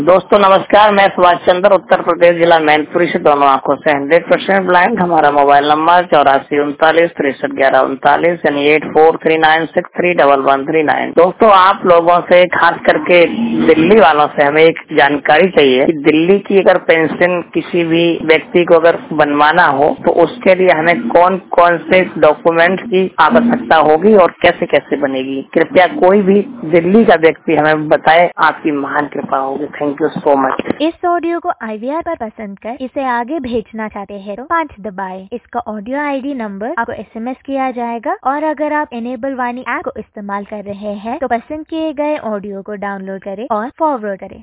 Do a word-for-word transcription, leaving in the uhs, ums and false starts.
दोस्तों नमस्कार, मैं सुभाष चंद्र, उत्तर प्रदेश जिला मैनपुरी से दोनों आंखों से हंड्रेड परसेंट ब्लाइंड। हमारा मोबाइल नंबर चौरासी उनतालीस तिरसठ ग्यारह उनतालीस यानी eight four three nine six three double one three nine. दोस्तों आप लोगों से, खास करके दिल्ली वालों से हमें एक जानकारी चाहिए कि दिल्ली की अगर पेंशन किसी भी व्यक्ति को अगर बनवाना हो तो उसके लिए हमें कौन कौन से डॉक्यूमेंट की आवश्यकता होगी और कैसे कैसे बनेगी। कृपया कोई भी दिल्ली का व्यक्ति हमें बताए, आपकी महान कृपा होगी। Thank you so much. इस ऑडियो को आई वी आर पर पसंद कर इसे आगे भेजना चाहते हैं तो पाँच दबाएं। इसका ऑडियो आई डी नंबर आपको एस एम एस किया जाएगा और अगर आप इनेबल वाणी ऐप को इस्तेमाल कर रहे हैं तो पसंद किए गए ऑडियो को डाउनलोड करें और फॉरवर्ड करें।